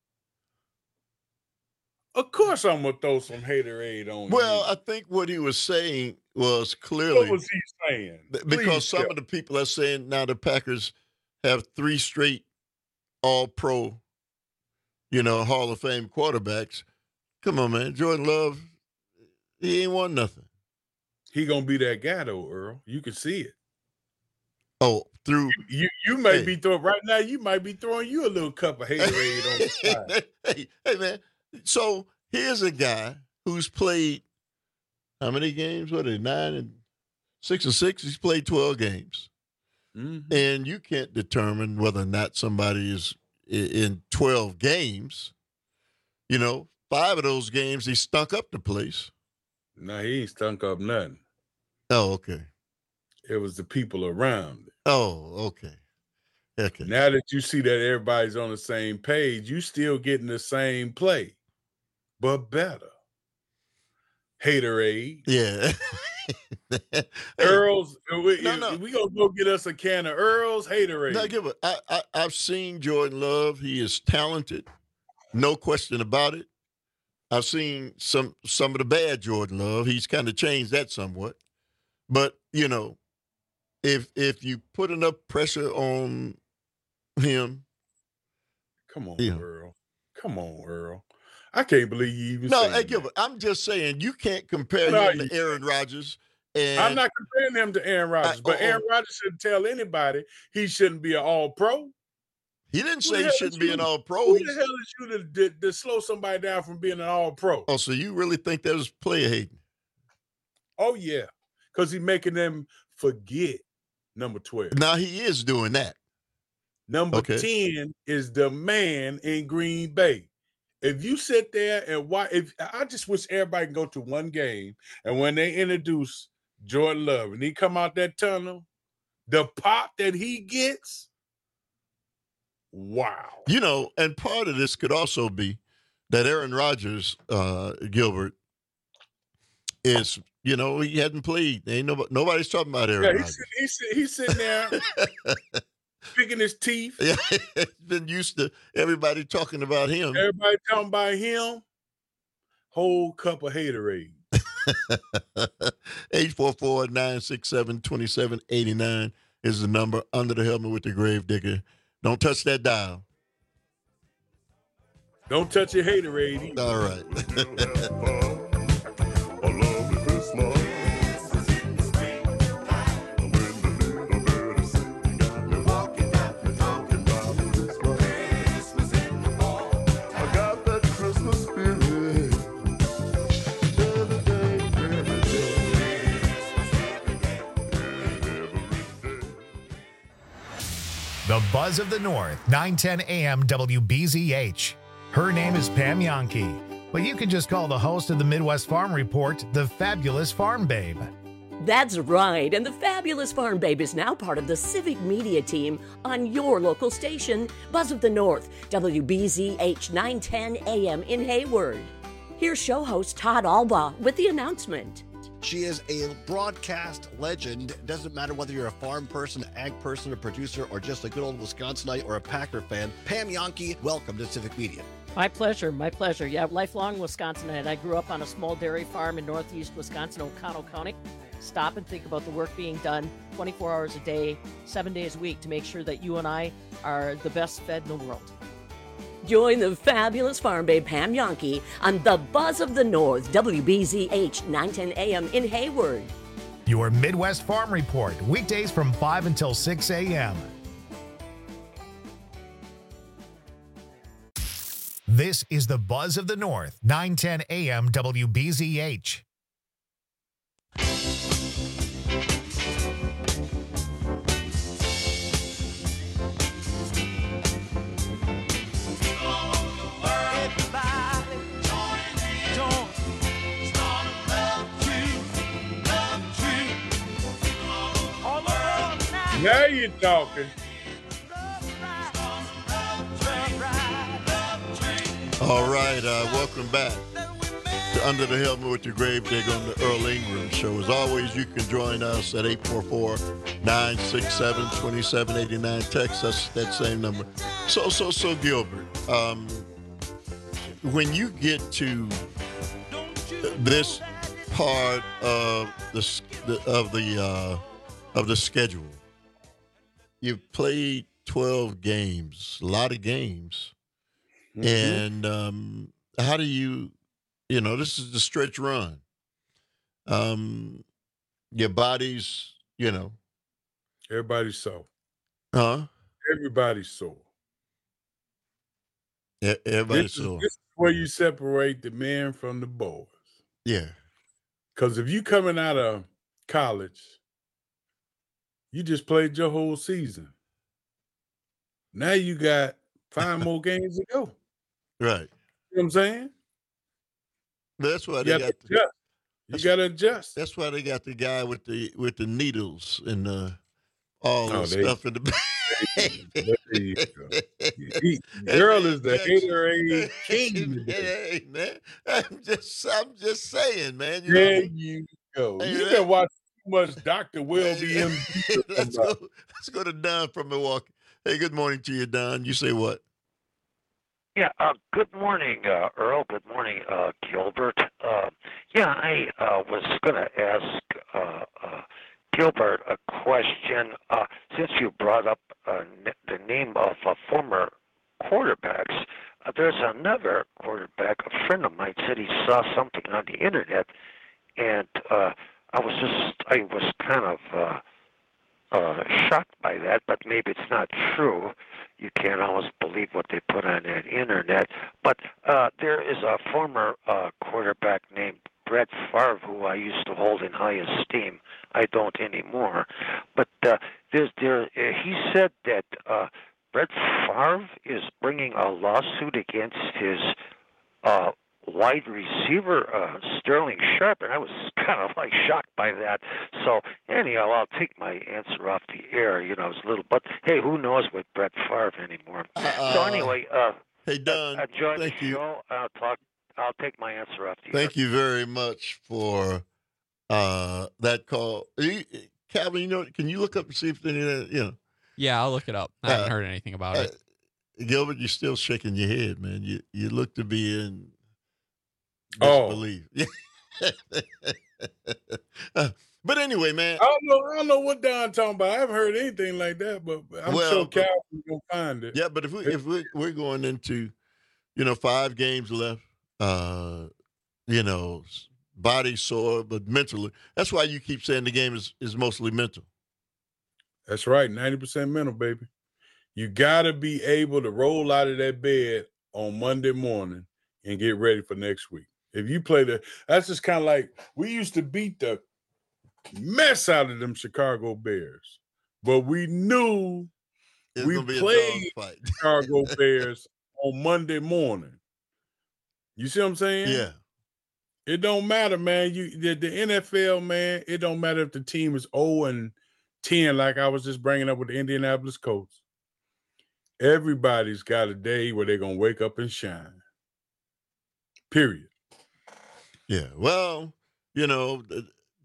of course I'm going to throw some haterade on Well, you. I think what he was saying was clearly What was he saying? th- Please because some tell. of the people are saying now the Packers have three straight all-pro, you know, Hall of Fame quarterbacks. Come on, man. Jordan Love, he ain't won nothing. He going to be that guy, though, Earl. You can see it. Oh, through You you may Hey. be throwing, right now, you might be throwing you a little cup of haterade on the side. hey, hey, man. So here's a guy who's played how many games? What are they, nine and six and six? He's played twelve games. Mhm. And you can't determine whether or not somebody is i- in twelve games. You know, five of those games, he stunk up the place. No, he ain't stunk up nothing. Oh, okay. It was the people around. Oh, okay. Okay. Now that you see that everybody's on the same page, you still getting the same play, but better. Haterade. Yeah. Earl's, we, No, no. we gonna go get us a can of Earl's Haterade. Now, give it. I, I I've seen Jordan Love. He is talented, no question about it. I've seen some some of the bad Jordan Love. He's kind of changed that somewhat. But you know, if if you put enough pressure on him, Come on, Yeah. Earl. Come on, Earl. I can't believe you even no, saying hey, that. Gilbert, I'm just saying you can't compare What are him you to Aaron Rodgers. And I'm not comparing him to Aaron Rodgers, I- but oh, Aaron oh. Rodgers shouldn't tell anybody he shouldn't be an all-pro. he didn't Who say the he hell shouldn't is be you? an all-pro. Who He's- the hell is you to, to, to slow somebody down from being an all-pro? Oh, so you really think that was player hating? Oh, yeah, because he's making them forget number twelve. Now he is doing that. Number Okay. ten is the man in Green Bay. If you sit there and watch, if I just wish everybody can go to one game, and when they introduce Jordan Love and he come out that tunnel, the pop that he gets, wow. You know, and part of this could also be that Aaron Rodgers, uh, Gilbert, is, you know, he hadn't played. Ain't nobody, nobody's talking about Aaron Yeah, Rodgers. he's, he's, sit- he's sitting there picking his teeth. Yeah, he's been used to everybody talking about him. Everybody talking about him. Whole cup of haterade. eight four four, nine six seven, two seven eight nine is the number. Under the Helmet with the Grave Digger. Don't touch that dial. Don't touch your haterade either. All right. The Buzz of the North, nine ten A M W B Z H. Her name is Pam Yonke, but you can just call the host of the Midwest Farm Report the Fabulous Farm Babe. That's right, and the Fabulous Farm Babe is now part of the Civic Media team on your local station, Buzz of the North, W B Z H nine ten A M in Hayward. Here's show host Todd Albaugh with the announcement. She is a broadcast legend. It doesn't matter whether you're a farm person, ag person, a producer, or just a good old Wisconsinite or a Packer fan. Pam Jahnke, welcome to Civic Media. My pleasure, my pleasure. Yeah, lifelong Wisconsinite. I grew up on a small dairy farm in northeast Wisconsin, O'Connell County. Stop and think about the work being done twenty-four hours a day, seven days a week to make sure that you and I are the best fed in the world. Join the fabulous farm babe Pam Jahnke on the Buzz of the North, W B Z H nine ten A M in Hayward. Your Midwest Farm Report, weekdays from five until six a.m. This is the Buzz of the North, nine ten A M W B Z H. Now you're talking. All right, uh, welcome back to Under the Helmet with your Gravedigger on the Earl Ingram Show. As always, you can join us at eight four four, nine six seven, two seven eight nine. Text us that same number. So, so, so, Gilbert, um, when you get to this part of the of the uh, of the schedule, you've played twelve games, a lot of games. Mm-hmm. And um, how do you, you know, this is the stretch run. Um, your body's, you know. Everybody's sore. Huh? Everybody's sore. Yeah, everybody's this is, sore. This is where you separate the men from the boys. Yeah. Because if you coming out of college, you just played your whole season. Now you got five more games to go. Right. You know what I'm saying? That's why You they gotta got the, adjust. You got to adjust. That's why they got the guy with the with the needles and uh, all Oh, the they- stuff in the There you go. He- Girl is the haterade king. Hey, man, I'm just I'm just saying, man. You There know, you go. Hey, You man. been watching too much Doctor Welby M D. let's go. Let's go to Don from Milwaukee. Hey, good morning to you, Don. You say what? Yeah, uh, good morning, uh, Earl. Good morning, uh, Gilbert. Uh, yeah, I uh, was going to ask uh, uh, Gilbert a question. Uh, since you brought up uh, n- the name of uh, former quarterbacks, uh, there's another quarterback. A friend of mine said he saw something on the internet, and uh, I was just, I was kind of uh, uh, shocked by that, but maybe it's not true. You can't always believe what they put on that internet. But uh, there is a former uh, quarterback named Brett Favre who I used to hold in high esteem. I don't anymore. But uh, there's there. Uh, he said that uh, Brett Favre is bringing a lawsuit against his uh, wide receiver uh, Sterling Sharp, and I was kind of like shocked by that. So anyhow, I'll take my answer off the air. You know, it's a little, but hey, who knows with Brett Favre anymore? Uh, so anyway, uh, hey Don, uh, enjoy thank the you. show. I'll talk. I'll take my answer off the air. Thank you very much for uh, that call. You- Calvin, you know, can you look up and see if any of that, you know? Yeah, I'll look it up. I haven't Uh, heard anything about uh, it. Gilbert, you're still shaking your head, man. You you look to be in Oh. disbelief. Uh, but anyway, man. I don't know. I don't know what Don talking about. I haven't heard anything like that, but I'm Well, sure but- Calvin's gonna find it. Yeah, but if we if we we're going into, you know, five games left, uh, you know, s- body sore, but mentally, that's why you keep saying the game is is mostly mental. That's right, ninety percent mental, baby. You gotta be able to roll out of that bed on Monday morning and get ready for next week. If you play the, that's just kind of like we used to beat the mess out of them Chicago Bears, but we knew It's we gonna be a played dogfight. Chicago Bears on Monday morning. You see what I'm saying? Yeah. It don't matter, man. You the, the N F L, man. It don't matter if the team is oh and ten, like I was just bringing up with the Indianapolis Colts. Everybody's got a day where they're gonna wake up and shine. Period. Yeah. Well, you know, th-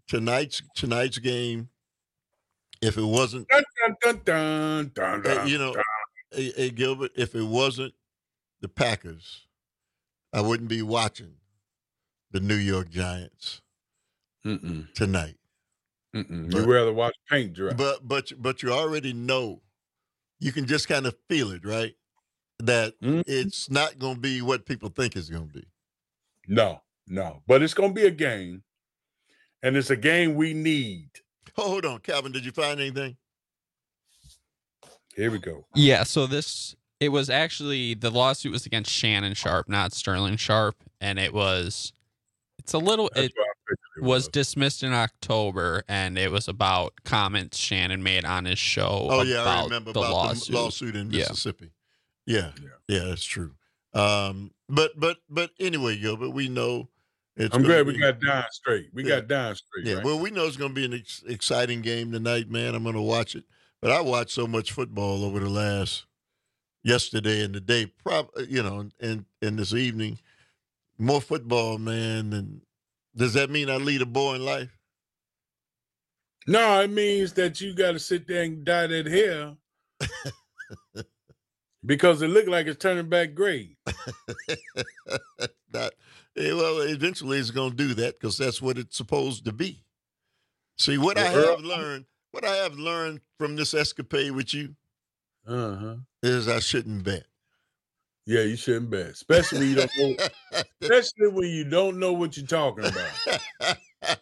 tonight's tonight's game, if it wasn't, dun, dun, dun, dun, dun, uh, you know, dun. Hey, hey, Gilbert, if it wasn't the Packers, I wouldn't be watching the New York Giants Mm-mm. tonight. Mm-mm. But, You'd rather watch paint dry. But but but you already know, you can just kind of feel it, right? That mm-hmm. it's not going to be what people think it's going to be. No, no. But it's going to be a game, and it's a game we need. Oh, hold on, Calvin. Did you find anything? Here we go. Yeah, so this, it was actually, the lawsuit was against Shannon Sharpe, not Sterling Sharpe, and it was, it's a little, That's it, it was. was dismissed in October, and it was about comments Shannon made on his show Oh, about yeah, I remember the about lawsuit. the lawsuit in Mississippi. Yeah, yeah, yeah, yeah that's true. Um, but, but, but anyway, Gilbert, we know it's I'm glad be, we got Don straight. We yeah, got Don straight, Yeah, right? well, we know it's going to be an ex- exciting game tonight, man. I'm going to watch it. But I watched so much football over the last yesterday and the day, prob- you know, and, and this evening. More football, man. And does that mean I lead a boring life? No, it means that you got to sit there and dye that hair because it looked like it's turning back gray. Not, well, eventually it's going to do that because that's what it's supposed to be. See, what well, I have Earl, learned. What I have learned from this escapade with you uh-huh. is I shouldn't bet. Yeah, you shouldn't bet, especially when you don't know, especially when you don't know what you're talking about.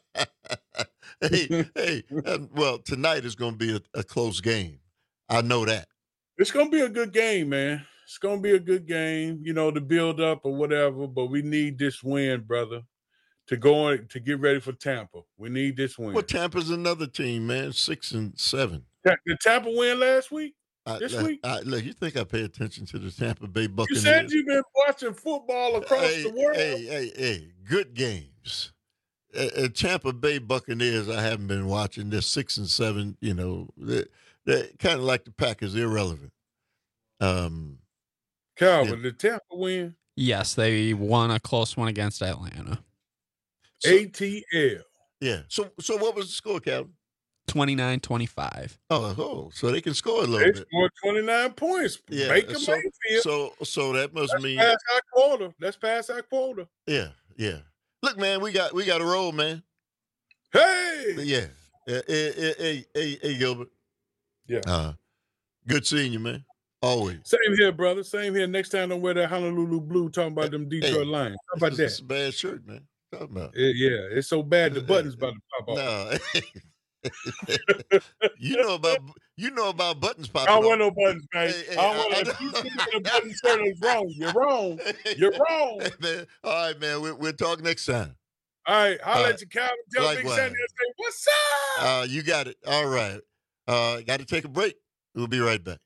hey, hey, um, well, tonight is going to be a, a close game. I know that. It's going to be a good game, man. It's going to be a good game, you know, to build up or whatever, but we need this win, brother. To go on to get ready for Tampa. We need this win. Well, Tampa's another team, man. Six and seven. Did Tampa win last week? I, this I, week? I, look, you think I pay attention to the Tampa Bay Buccaneers? You said you've been watching football across hey, the world. Hey, hey, hey, good games. Uh, Tampa Bay Buccaneers, I haven't been watching. They're six and seven. You know, they're, they're kind of like the Packers, irrelevant. Um, Calvin, yeah. Did Tampa win? Yes, they won a close one against Atlanta. So, A T L. Yeah. So so what was the score, Calvin? twenty-nine twenty-five. Oh, oh, so they can score a little they bit. They scored twenty-nine points. Yeah. Baker so, Mayfield. So so that must That's mean past our quota. That's past our quota. Yeah, yeah. Look, man, we got we got a roll, man. Hey. Yeah. Hey, hey, hey, hey, hey Gilbert. Yeah. Uh, good seeing you, man. Always. Same here, brother. Same here. Next time don't wear that Honolulu blue talking about them Detroit hey, Lions. How about that? It's a bad shirt, man. About. It, yeah, it's so bad the button's about to pop off. No. you know about you know about buttons popping off. I don't off. want no buttons, man. Hey, hey, I don't want if you think the button shirt is wrong. You're wrong. You're wrong. Hey, man. All right, man. We, we'll talk next time. All right. I'll All let right. you count and tell Big Sandy and say, what's up? Uh, you got it. All right. Uh, got to take a break. We'll be right back.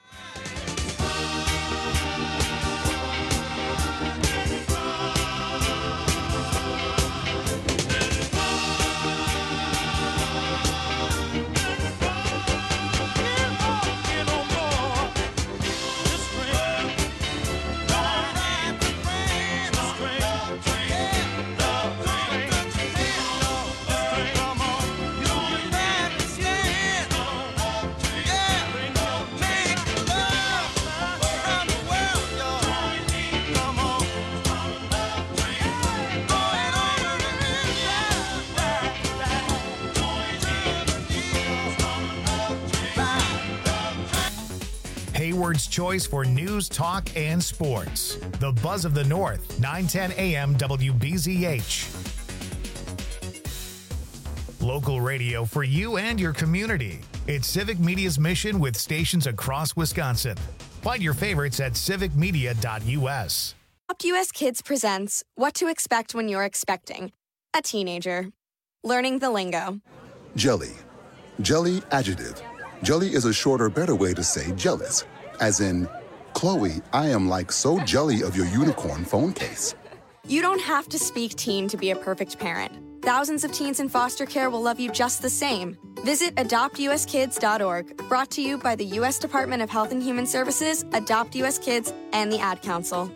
Hayward's choice for news, talk, and sports. The Buzz of the North, nine ten A M W B Z H. Local radio for you and your community. It's Civic Media's mission with stations across Wisconsin. Find your favorites at civic media dot U S. Adopt U S Kids presents What to Expect When You're Expecting a Teenager. Learning the lingo. Jelly. Jelly adjective. Jelly is a shorter, better way to say jealous. As in, Chloe, I am like so jelly of your unicorn phone case. You don't have to speak teen to be a perfect parent. Thousands of teens in foster care will love you just the same. Visit adopt u s kids dot org, brought to you by the U S Department of Health and Human Services, Adopt U S Kids, and the Ad Council.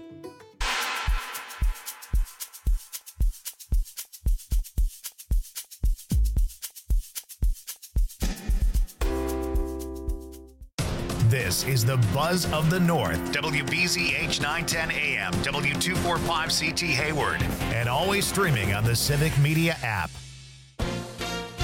This is the Buzz of the North, W B Z H nine ten A M, W two forty-five C T Hayward, and always streaming on the Civic Media app.